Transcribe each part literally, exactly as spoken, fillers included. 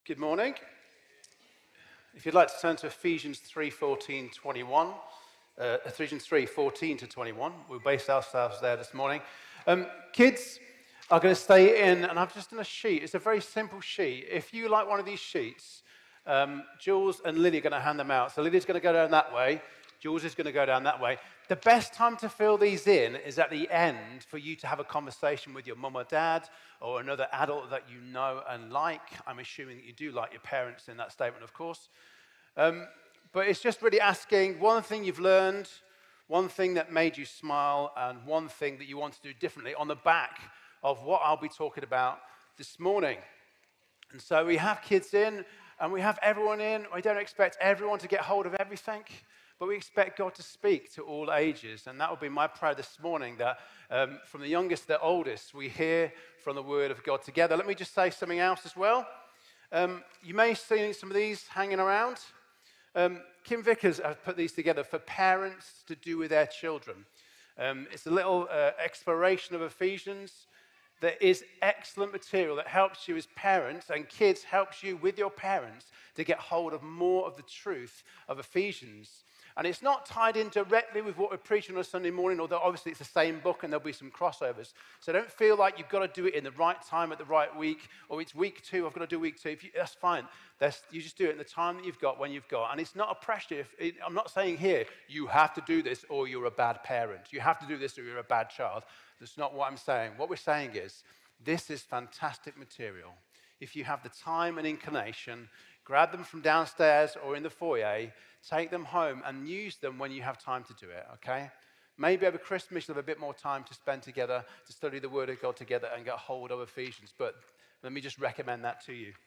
Good morning. If you'd like to turn to Ephesians three, fourteen, twenty-one, uh, Ephesians three, fourteen to twenty-one, we'll base ourselves there this morning. Um, kids are going to stay in, and I've just done a sheet. It's a very simple sheet. If you like one of these sheets, um, Jules and Lily are going to hand them out. So Lily's going to go down that way. Jules is going to go down that way. The best time to fill these in is at the end for you to have a conversation with your mum or dad or another adult that you know and like. I'm assuming that you do like your parents in that statement, of course. Um, but it's just really asking one thing you've learned, one thing that made you smile, and one thing that you want to do differently on the back of what I'll be talking about this morning. And so we have kids in, and we have everyone in. We don't expect everyone to get hold of everything, but we expect God to speak to all ages. And that will be my prayer this morning, that um, from the youngest to the oldest, we hear from the word of God together. Let me just say something else as well. Um, you may have seen some of these hanging around. Um, Kim Vickers has put these together for parents to do with their children. Um, it's a little uh, exploration of Ephesians. There is excellent material that helps you as parents, and kids helps you with your parents to get hold of more of the truth of Ephesians. And it's not tied in directly with what we're preaching on a Sunday morning, although obviously it's the same book and there'll be some crossovers. So don't feel like you've got to do it in the right time at the right week, or it's week two, I've got to do week two. If you, that's fine. That's, you just do it in the time that you've got, when you've got. And it's not a pressure. If it, I'm not saying here, you have to do this or you're a bad parent. You have to do this or you're a bad child. That's not what I'm saying. What we're saying is, this is fantastic material. If you have the time and inclination, grab them from downstairs or in the foyer, take them home and use them when you have time to do it, okay? Maybe over Christmas you'll have a bit more time to spend together, to study the Word of God together and get hold of Ephesians, but let me just recommend that to you.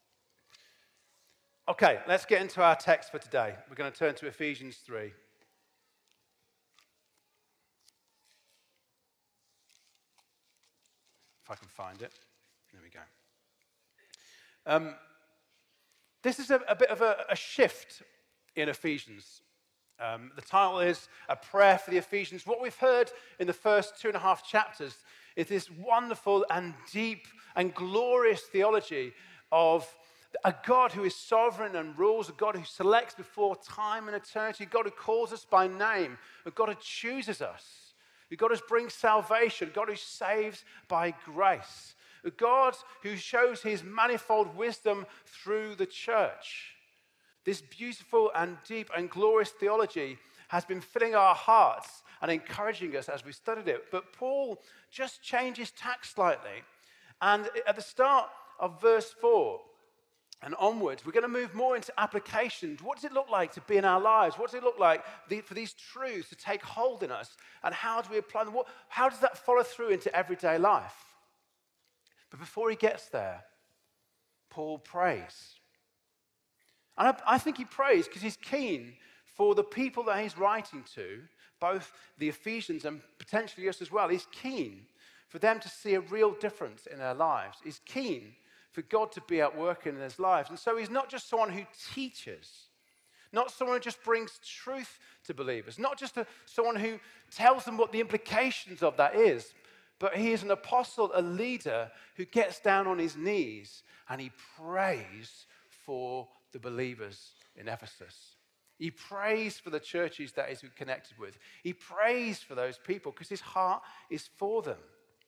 Okay, let's get into our text for today. We're going to turn to Ephesians three. If I can find it. There we go. Um, this is a, a bit of a, a shift in Ephesians. Um, the title is A Prayer for the Ephesians. What we've heard in the first two and a half chapters is this wonderful and deep and glorious theology of a God who is sovereign and rules, a God who selects before time and eternity, a God who calls us by name, a God who chooses us, a God who brings salvation, a God who saves by grace, a God who shows his manifold wisdom through the church. This beautiful and deep and glorious theology has been filling our hearts and encouraging us as we studied it. But Paul just changes tack slightly. And at the start of verse four and onwards, we're going to move more into application. What does it look like to be in our lives? What does it look like for these truths to take hold in us? And how do we apply them? How does that follow through into everyday life? But before he gets there, Paul prays. And I, I think he prays because he's keen for the people that he's writing to, both the Ephesians and potentially us as well. He's keen for them to see a real difference in their lives. He's keen for God to be at work in their lives. And so he's not just someone who teaches, not someone who just brings truth to believers, not just a, someone who tells them what the implications of that is, but he is an apostle, a leader who gets down on his knees and he prays for the believers in Ephesus. He prays for the churches that he's connected with. He prays for those people because his heart is for them.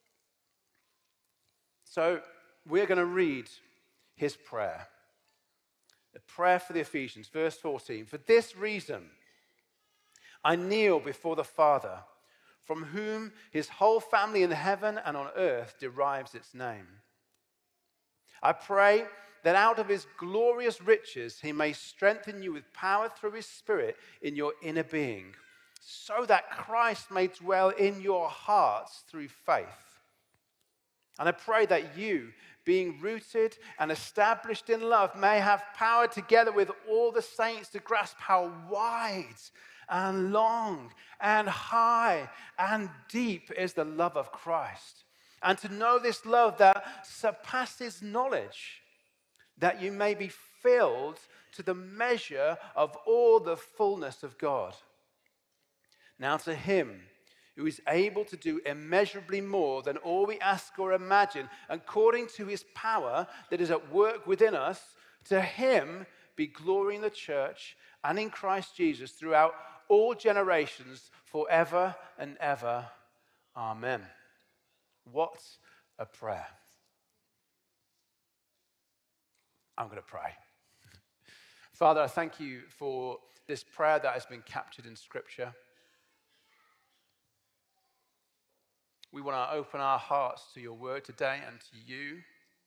So we're going to read his prayer. The prayer for the Ephesians, verse fourteen. For this reason, I kneel before the Father, from whom his whole family in heaven and on earth derives its name. I pray that out of his glorious riches he may strengthen you with power through his Spirit in your inner being, so that Christ may dwell in your hearts through faith. And I pray that you, being rooted and established in love, may have power together with all the saints to grasp how wide and long and high and deep is the love of Christ, and to know this love that surpasses knowledge, that you may be filled to the measure of all the fullness of God. Now to him who is able to do immeasurably more than all we ask or imagine, according to his power that is at work within us. To him be glory in the church and in Christ Jesus throughout all generations, forever and ever. Amen. What a prayer. I'm going to pray. Father, I thank you for this prayer that has been captured in Scripture. We want to open our hearts to your word today and to you.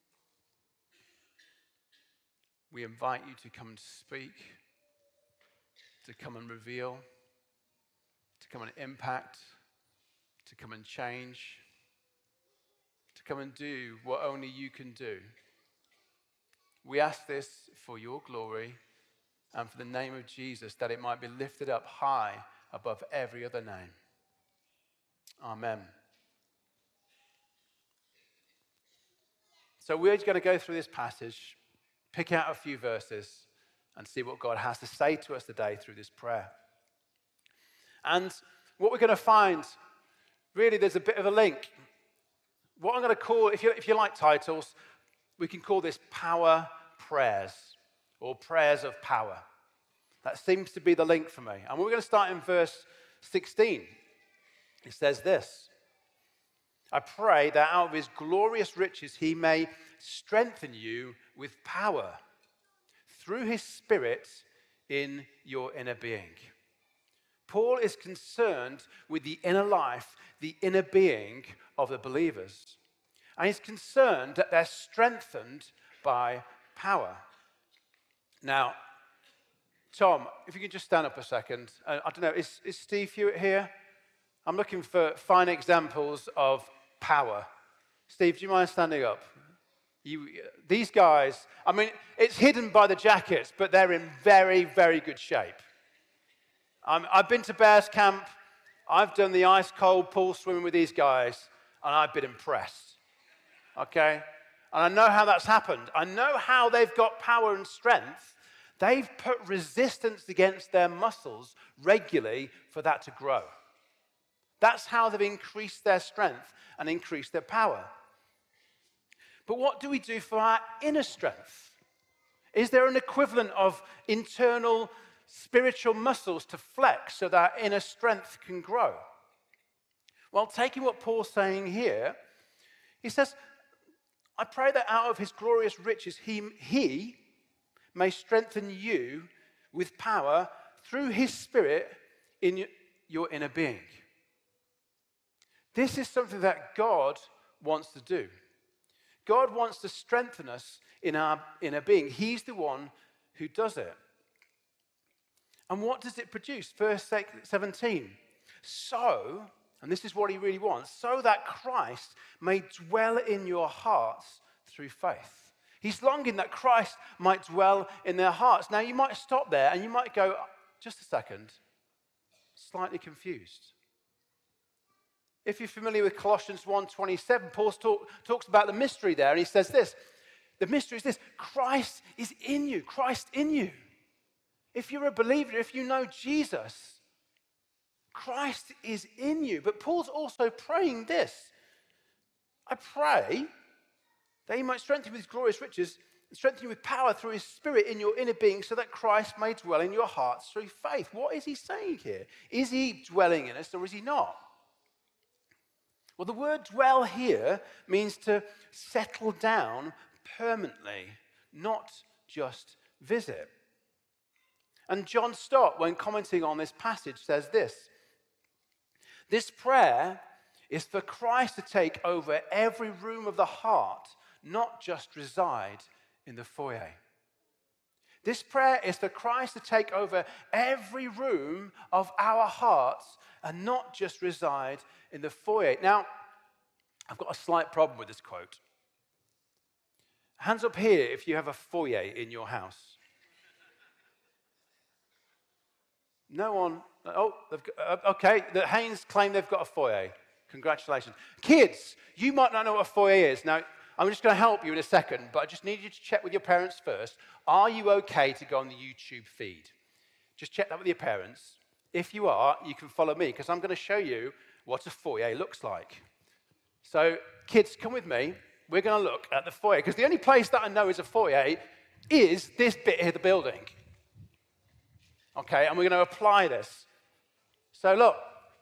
We invite you to come and speak, to come and reveal, to come and impact, to come and change, to come and do what only you can do. We ask this for your glory and for the name of Jesus, that it might be lifted up high above every other name. Amen. So we're going to go through this passage, pick out a few verses, and see what God has to say to us today through this prayer. And what we're going to find, really, there's a bit of a link. What I'm going to call, if you, if you like titles, we can call this power prayers, or prayers of power. That seems to be the link for me. And we're going to start in verse sixteen. It says this: I pray that out of his glorious riches he may strengthen you with power through his Spirit in your inner being. Paul is concerned with the inner life, the inner being of the believers. And he's concerned that they're strengthened by power. Now, Tom, if you could just stand up a second. Uh, I don't know, is, is Steve Hewitt here? I'm looking for fine examples of power. Steve, do you mind standing up? You, these guys, I mean, it's hidden by the jackets, but they're in very, very good shape. Um, I've been to Bears Camp. I've done the ice-cold pool swimming with these guys, and I've been impressed. Okay? And I know how that's happened. I know how they've got power and strength. They've put resistance against their muscles regularly for that to grow. That's how they've increased their strength and increased their power. But what do we do for our inner strength? Is there an equivalent of internal spiritual muscles to flex so that our inner strength can grow? Well, taking what Paul's saying here, he says, I pray that out of his glorious riches he, he may strengthen you with power through his Spirit in your inner being. This is something that God wants to do. God wants to strengthen us in our inner being. He's the one who does it. And what does it produce? Verse seventeen. So, and this is what he really wants, so that Christ may dwell in your hearts through faith. He's longing that Christ might dwell in their hearts. Now, you might stop there and you might go, just a second, slightly confused. If you're familiar with Colossians one twenty-seven, Paul talk, talks about the mystery there, and he says this: the mystery is this, Christ is in you, Christ in you. If you're a believer, if you know Jesus, Christ is in you. But Paul's also praying this: I pray that he might strengthen you with his glorious riches, and strengthen you with power through his Spirit in your inner being, so that Christ may dwell in your hearts through faith. What is he saying here? Is he dwelling in us, or is he not? Well, the word dwell here means to settle down permanently, not just visit. And John Stott, when commenting on this passage, says this: this prayer is for Christ to take over every room of the heart, not just reside in the foyer. This prayer is for Christ to take over every room of our hearts and not just reside in the foyer. Now, I've got a slight problem with this quote. Hands up here if you have a foyer in your house. No one. Oh, they've got, okay. The Haynes claim they've got a foyer. Congratulations. Kids, you might not know what a foyer is. Now, I'm just going to help you in a second, but I just need you to check with your parents first. Are you okay to go on the YouTube feed? Just check that with your parents. If you are, you can follow me, because I'm going to show you what a foyer looks like. So, kids, come with me. We're going to look at the foyer, because the only place that I know is a foyer is this bit here, the building. Okay, and we're going to apply this. So, look.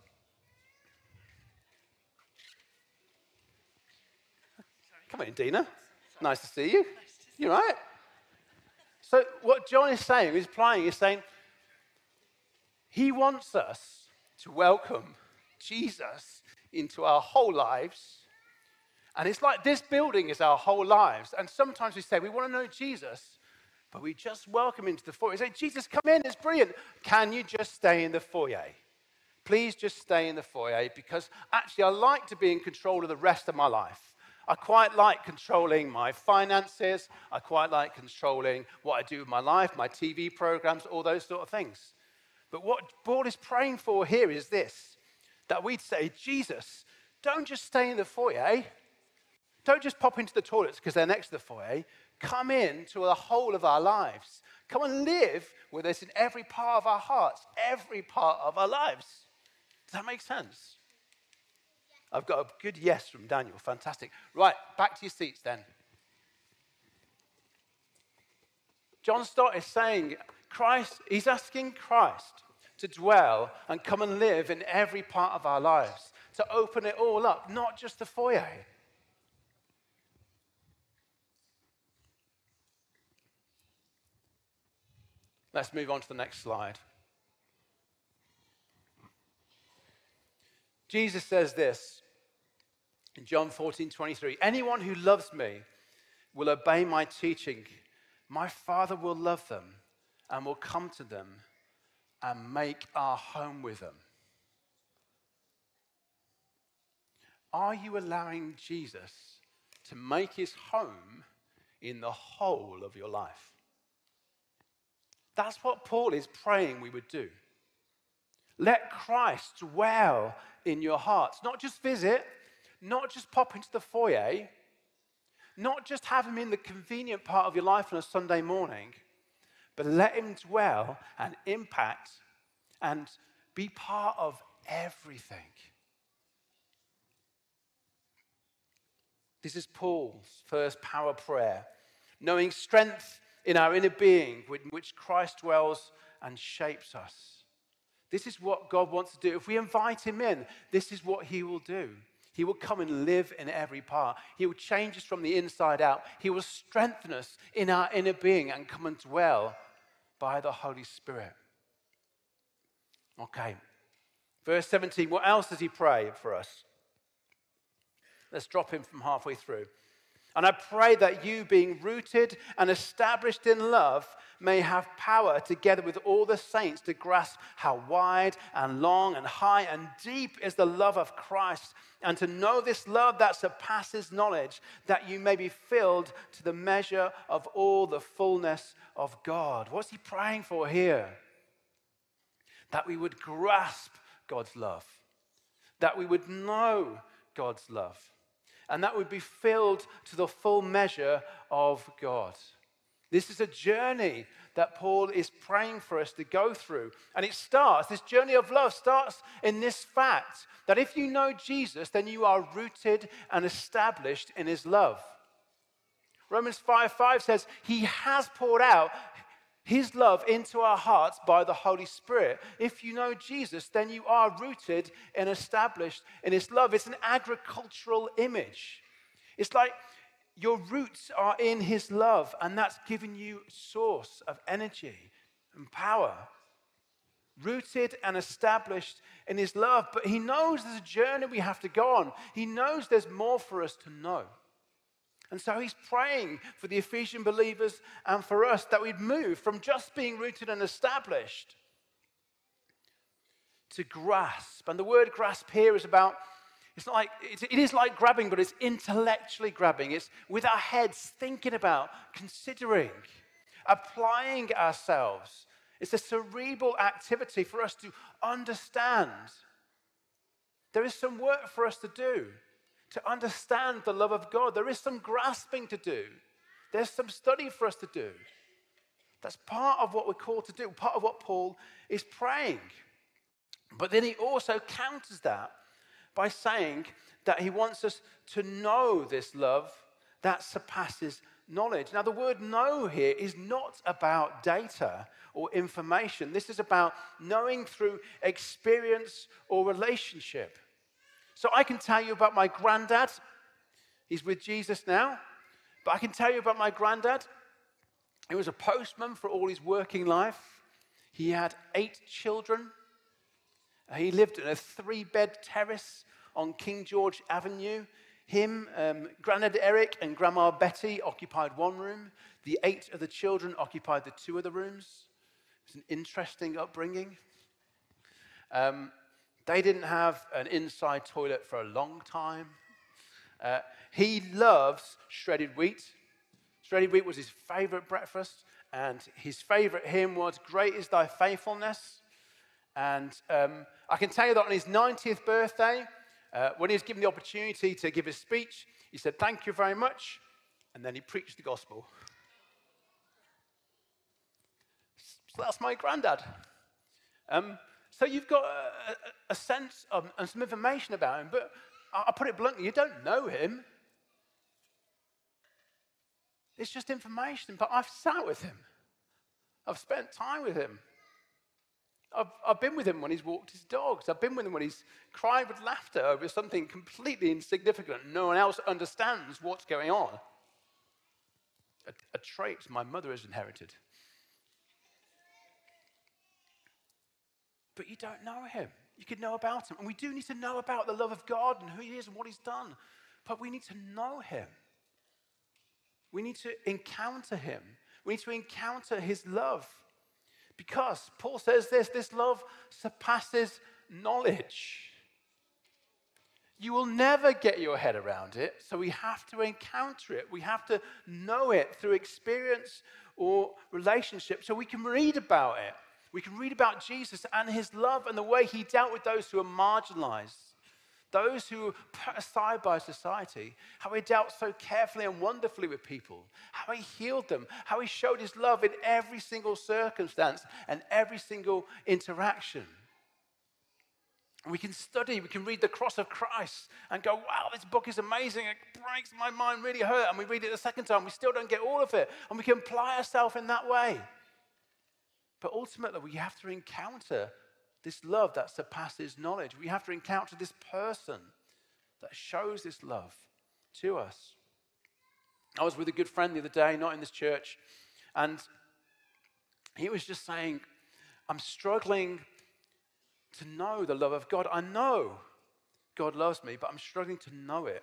Come in, Dina. Nice to see you. You all right? So, what John is saying, he's applying, he's saying, he wants us to welcome Jesus into our whole lives. And it's like this building is our whole lives. And sometimes we say, we want to know Jesus, but we just welcome him into the foyer. We say, Jesus, come in, it's brilliant. Can you just stay in the foyer? Please just stay in the foyer, because actually I like to be in control of the rest of my life. I quite like controlling my finances. I quite like controlling what I do with my life, my T V programs, all those sort of things. But what Paul is praying for here is this, that we'd say, Jesus, don't just stay in the foyer. Don't just pop into the toilets because they're next to the foyer. Come into the whole of our lives. Come and live with us in every part of our hearts, every part of our lives. Does that make sense? I've got a good yes from Daniel. Fantastic. Right, back to your seats then. John Stott is saying, Christ, he's asking Christ to dwell and come and live in every part of our lives, to open it all up, not just the foyer. Let's move on to the next slide. Jesus says this in John fourteen twenty-three, anyone who loves me will obey my teaching. My Father will love them and will come to them and make our home with them. Are you allowing Jesus to make his home in the whole of your life? That's what Paul is praying we would do. Let Christ dwell in your hearts. Not just visit, not just pop into the foyer, not just have him in the convenient part of your life on a Sunday morning, but let him dwell and impact and be part of everything. This is Paul's first power prayer, knowing strength in our inner being, in which Christ dwells and shapes us. This is what God wants to do. If we invite him in, this is what he will do. He will come and live in every part. He will change us from the inside out. He will strengthen us in our inner being and come and dwell by the Holy Spirit. Okay. Verse seventeen, what else does he pray for us? Let's drop him from halfway through. And I pray that you, being rooted and established in love, may have power together with all the saints to grasp how wide and long and high and deep is the love of Christ, and to know this love that surpasses knowledge, that you may be filled to the measure of all the fullness of God. What's he praying for here? That we would grasp God's love, that we would know God's love, and that would be filled to the full measure of God. This is a journey that Paul is praying for us to go through. And it starts, this journey of love starts in this fact that if you know Jesus, then you are rooted and established in his love. Romans five five says, he has poured out his love into our hearts by the Holy Spirit. If you know Jesus, then you are rooted and established in his love. It's an agricultural image. It's like your roots are in his love, and that's given you a source of energy and power. Rooted and established in his love. But he knows there's a journey we have to go on. He knows there's more for us to know. And so he's praying for the Ephesian believers and for us that we'd move from just being rooted and established to grasp. And the word grasp here is about, it's like, it is like grabbing, but it's intellectually grabbing. It's with our heads thinking about, considering, applying ourselves. It's a cerebral activity for us to understand. There is some work for us to do to understand the love of God. There is some grasping to do. There's some study for us to do. That's part of what we're called to do, part of what Paul is praying. But then he also counters that by saying that he wants us to know this love that surpasses knowledge. Now, the word know here is not about data or information. This is about knowing through experience or relationship. So I can tell you about my granddad. He's with Jesus now. But I can tell you about my granddad. He was a postman for all his working life. He had eight children. He lived in a three-bed terrace on King George Avenue. Him, um, Grandad Eric and Grandma Betty occupied one room. The eight of the children occupied the two other rooms. It's an interesting upbringing. Um, they didn't have an inside toilet for a long time. Uh, he loves shredded wheat. Shredded wheat was his favorite breakfast, and his favorite hymn was, "Great is thy faithfulness." And um, I can tell you that on his ninetieth birthday, uh, when he was given the opportunity to give his speech, he said, "Thank you very much," and then he preached the gospel. So that's my granddad. Um, so you've got a, a, a sense of, and some information about him, but I'll put it bluntly, you don't know him. It's just information, but I've sat with him. I've spent time with him. I've, I've been with him when he's walked his dogs. I've been with him when he's cried with laughter over something completely insignificant. No one else understands what's going on. A, a trait my mother has inherited. But you don't know him. You could know about him. And we do need to know about the love of God and who he is and what he's done. But we need to know him. We need to encounter him. We need to encounter his love. Because Paul says this, this love surpasses knowledge. You will never get your head around it, so we have to encounter it. We have to know it through experience or relationship so we can read about it. We can read about Jesus and his love and the way he dealt with those who are marginalized, those who were put aside by society, how he dealt so carefully and wonderfully with people, how he healed them, how he showed his love in every single circumstance and every single interaction. And we can study, we can read the cross of Christ and go, wow, this book is amazing. It breaks my mind, really hurt. And we read it the second time, we still don't get all of it. And we can apply ourselves in that way. But ultimately, we have to encounter this love that surpasses knowledge. We have to encounter this person that shows this love to us. I was with a good friend the other day, not in this church, and he was just saying, I'm struggling to know the love of God. I know God loves me, but I'm struggling to know it.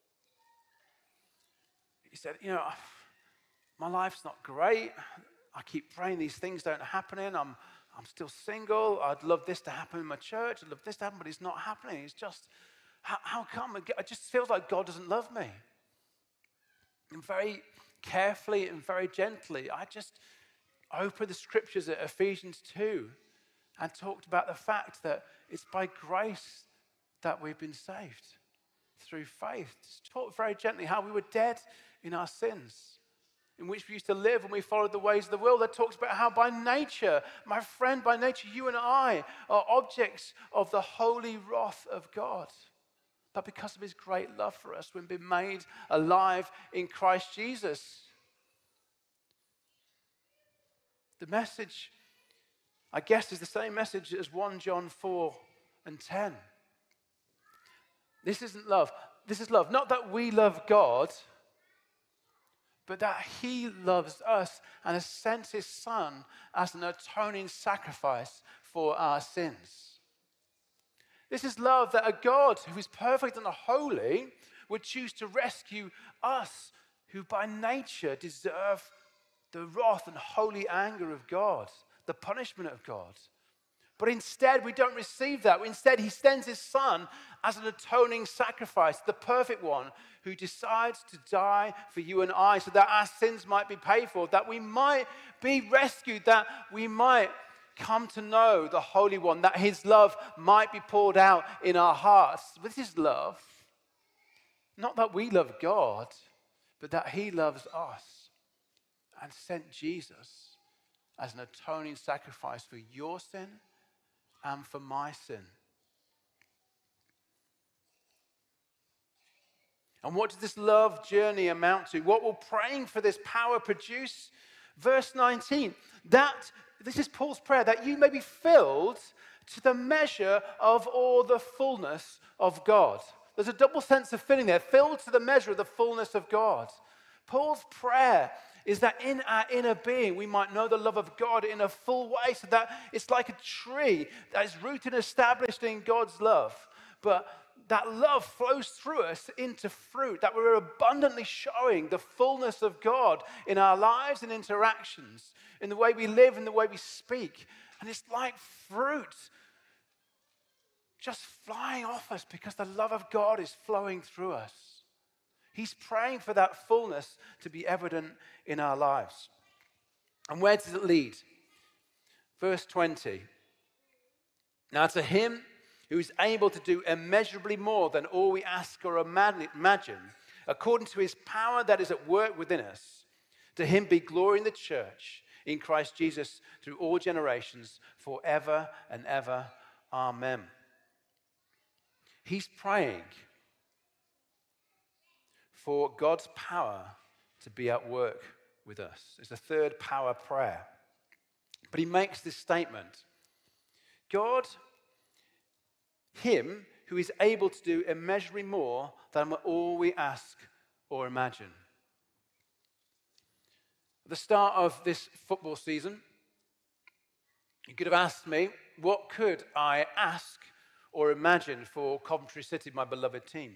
He said, you know, my life's not great. I keep praying these things don't happen. I'm, I'm still single. I'd love this to happen in my church. I'd love this to happen, but it's not happening. It's just, how, how come? It just feels like God doesn't love me. And very carefully and very gently, I just opened the scriptures at Ephesians two and talked about the fact that it's by grace that we've been saved through faith. Just talked very gently how we were dead in our sins, in which we used to live when we followed the ways of the world. That talks about how by nature, my friend, by nature, you and I are objects of the holy wrath of God. But because of his great love for us, we've been made alive in Christ Jesus. The message, I guess, is the same message as First John four and ten. This isn't love. This is love. Not that we love God, but that he loves us and has sent his son as an atoning sacrifice for our sins. This is love that a God who is perfect and holy would choose to rescue us who by nature deserve the wrath and holy anger of God, the punishment of God. But instead, we don't receive that. Instead, he sends his son as an atoning sacrifice, the perfect one who decides to die for you and I so that our sins might be paid for, that we might be rescued, that we might come to know the Holy One, that his love might be poured out in our hearts. This is love. Not that we love God, but that he loves us and sent Jesus as an atoning sacrifice for your sin and for my sin. And what does this love journey amount to? What will praying for this power produce? Verse nineteen, that, this is Paul's prayer, that you may be filled to the measure of all the fullness of God. There's a double sense of filling there, filled to the measure of the fullness of God. Paul's prayer is that in our inner being, we might know the love of God in a full way, so that it's like a tree that is rooted and established in God's love. But that love flows through us into fruit, that we're abundantly showing the fullness of God in our lives and interactions, in the way we live, in the way we speak. And it's like fruit just flying off us because the love of God is flowing through us. He's praying for that fullness to be evident in our lives. And where does it lead? Verse twenty. Now to him who is able to do immeasurably more than all we ask or imagine, according to his power that is at work within us, to him be glory in the church, in Christ Jesus, through all generations, forever and ever. Amen. He's praying for God's power to be at work with us. It's a third power prayer. But he makes this statement. God, him who is able to do immeasurably more than all we ask or imagine. At the start of this football season, you could have asked me, what could I ask or imagine for Coventry City, my beloved team?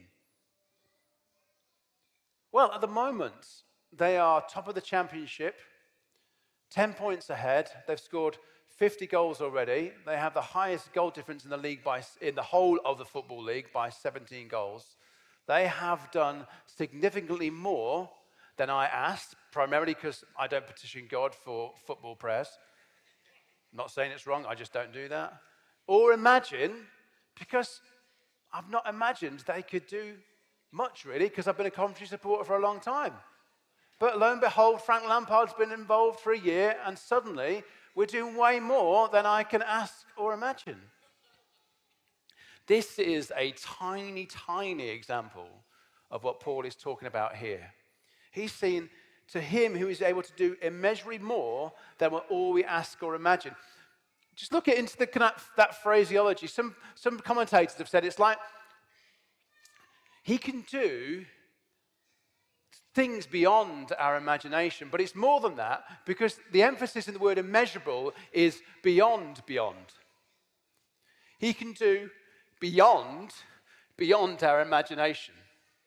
Well, at the moment, they are top of the championship, ten points ahead. They've scored fifty goals already. They have the highest goal difference in the league by, in the whole of the Football League by seventeen goals. They have done significantly more than I asked, primarily because I don't petition God for football prayers. I'm not saying it's wrong, I just don't do that. Or imagine, because I've not imagined they could do much really, because I've been a Coventry supporter for a long time. But lo and behold, Frank Lampard's been involved for a year, and suddenly we're doing way more than I can ask or imagine. This is a tiny, tiny example of what Paul is talking about here. He's seen to him who is able to do immeasurably more than what all we ask or imagine. Just look at into the, that phraseology. Some, some commentators have said it's like he can do things beyond our imagination, but it's more than that, because the emphasis in the word immeasurable is beyond beyond. He can do beyond beyond our imagination.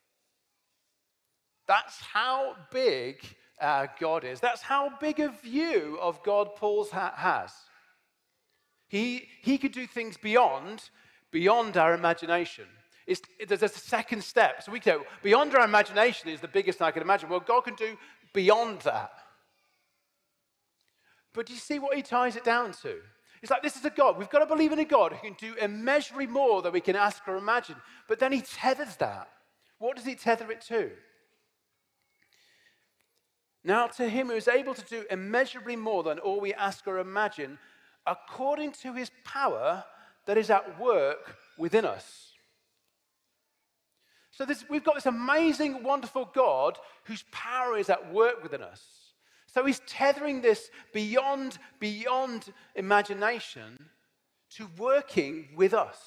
That's how big our God is. That's how big a view of God Paul ha- has. He, he could do things beyond beyond our imagination. It's, there's a second step. So we go, beyond our imagination is the biggest I can imagine. Well, God can do beyond that. But do you see what he ties it down to? It's like, this is a God. We've got to believe in a God who can do immeasurably more than we can ask or imagine. But then he tethers that. What does he tether it to? Now, to him who is able to do immeasurably more than all we ask or imagine, according to his power that is at work within us. So this, we've got this amazing, wonderful God whose power is at work within us. So he's tethering this beyond, beyond imagination to working with us.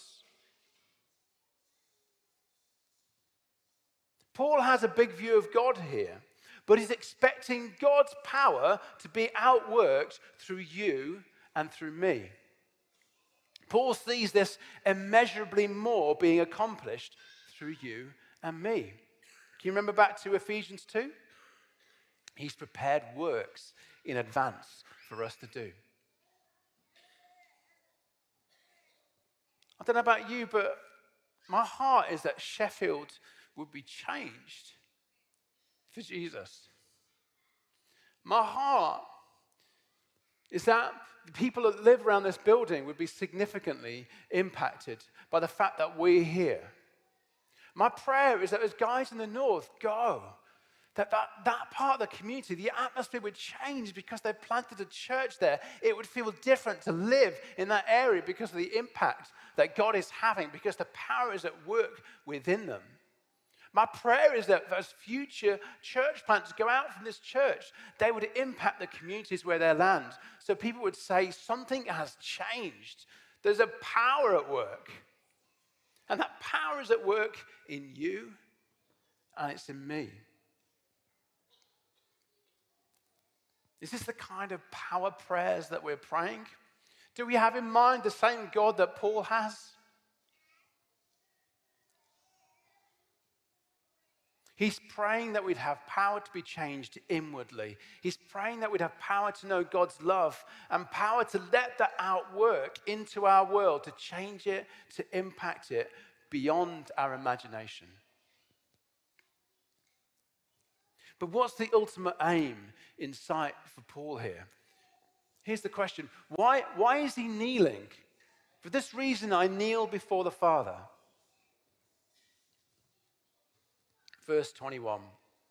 Paul has a big view of God here, but he's expecting God's power to be outworked through you and through me. Paul sees this immeasurably more being accomplished through you and me. Can you remember back to Ephesians two? He's prepared works in advance for us to do. I don't know about you, but my heart is that Sheffield would be changed for Jesus. My heart is that the people that live around this building would be significantly impacted by the fact that we're here. My prayer is that as guys in the north go, that, that that part of the community, the atmosphere would change because they've planted a church there. It would feel different to live in that area because of the impact that God is having, because the power is at work within them. My prayer is that as future church planters go out from this church, they would impact the communities where they land. So people would say, something has changed. There's a power at work. And that power is at work in you, and it's in me. Is this the kind of power prayers that we're praying? Do we have in mind the same God that Paul has? He's praying that we'd have power to be changed inwardly. He's praying that we'd have power to know God's love and power to let that outwork into our world, to change it, to impact it beyond our imagination. But what's the ultimate aim in sight for Paul here? Here's the question. Why, why is he kneeling? For this reason I kneel before the Father. Verse twenty-one.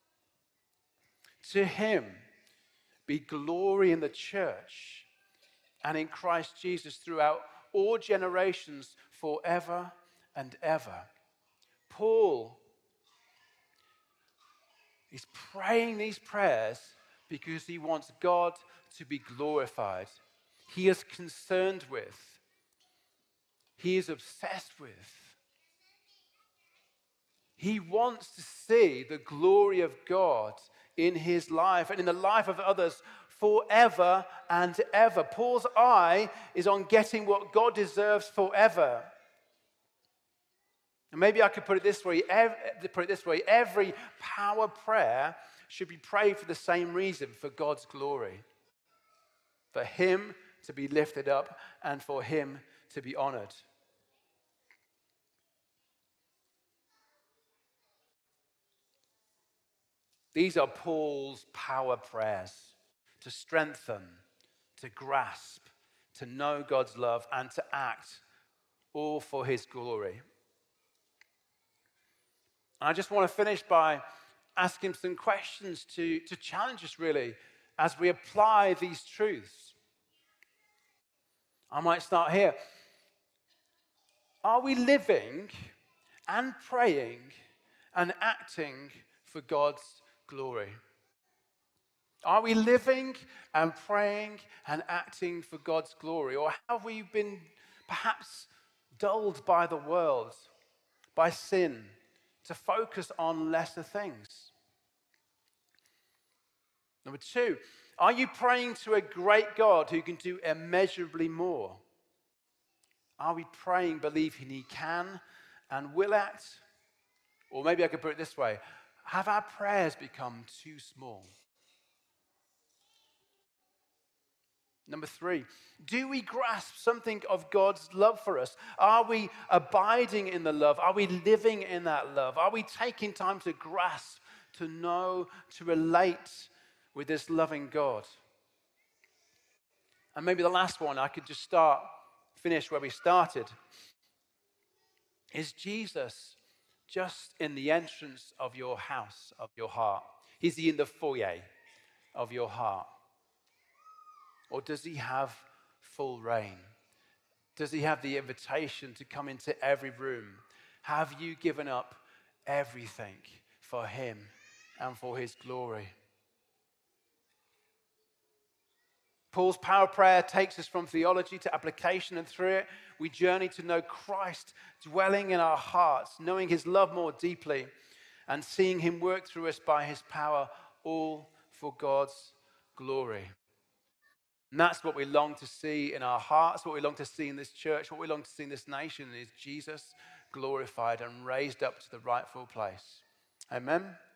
To him be glory in the church and in Christ Jesus throughout all generations forever and ever. Paul is praying these prayers because he wants God to be glorified. He is concerned with. He is obsessed with. He wants to see the glory of God in his life and in the life of others forever and ever. Paul's eye is on getting what God deserves forever. And maybe I could put it this way, every, put it this way, every power prayer should be prayed for the same reason, for God's glory. For him to be lifted up and for him to be honored. These are Paul's power prayers to strengthen, to grasp, to know God's love, and to act all for his glory. And I just want to finish by asking some questions to, to challenge us, really, as we apply these truths. I might start here. Are we living and praying and acting for God's glory? Are we living and praying and acting for God's glory? Or have we been perhaps dulled by the world, by sin, to focus on lesser things? Number two, are you praying to a great God who can do immeasurably more? Are we praying, believing he can and will act? Or maybe I could put it this way, have our prayers become too small? Number three, do we grasp something of God's love for us? Are we abiding in the love? Are we living in that love? Are we taking time to grasp, to know, to relate with this loving God? And maybe the last one, I could just start, finish where we started. Is Jesus just in the entrance of your house, of your heart? Is he in the foyer of your heart? Or does he have full reign? Does he have the invitation to come into every room? Have you given up everything for him and for his glory? Paul's power prayer takes us from theology to application, and through it, we journey to know Christ dwelling in our hearts, knowing his love more deeply, and seeing him work through us by his power, all for God's glory. And that's what we long to see in our hearts, what we long to see in this church, what we long to see in this nation is Jesus glorified and raised up to the rightful place. Amen.